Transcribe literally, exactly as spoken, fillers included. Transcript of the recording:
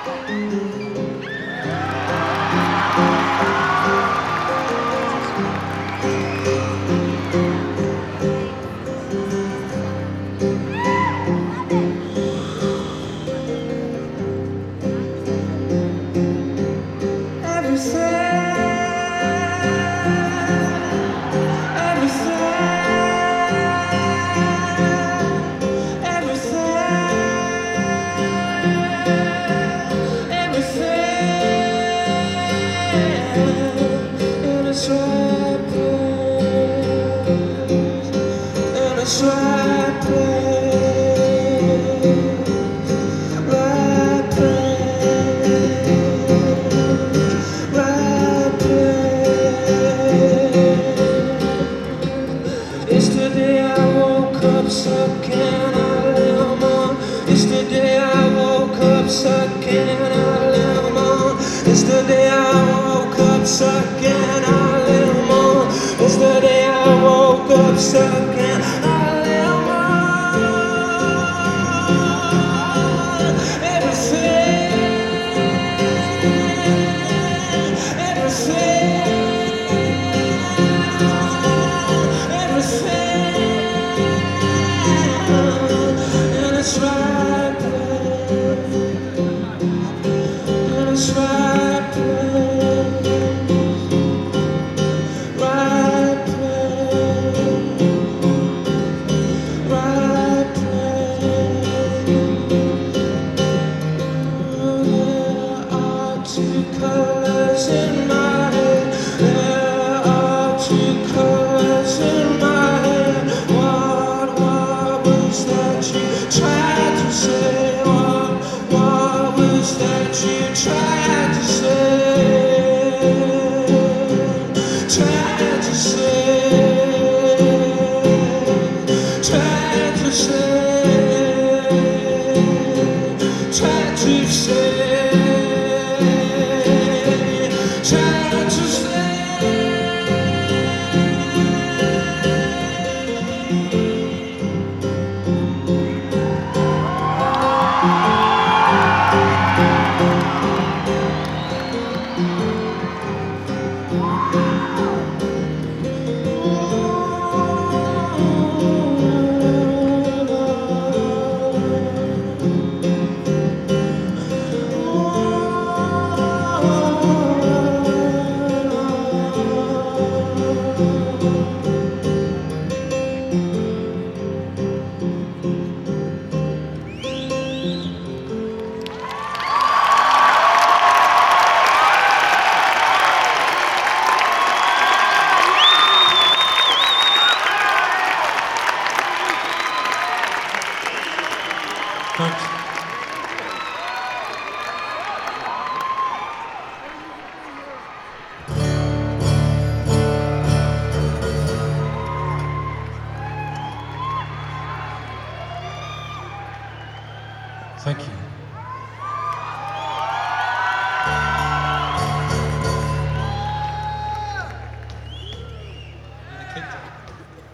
Yesterday I woke up sucking a lemon. Yesterday I woke up sucking a lemon. Yesterday I woke up sucking a lemon. Yesterday I woke up sucking a lemon. Everything, everything. Colors in my head, there are two colors in my head. What, what was that you tried to say? What, what was that you tried to say? Tried to say, tried to say, tried to say. Trying to stay. Thanks. Thank you.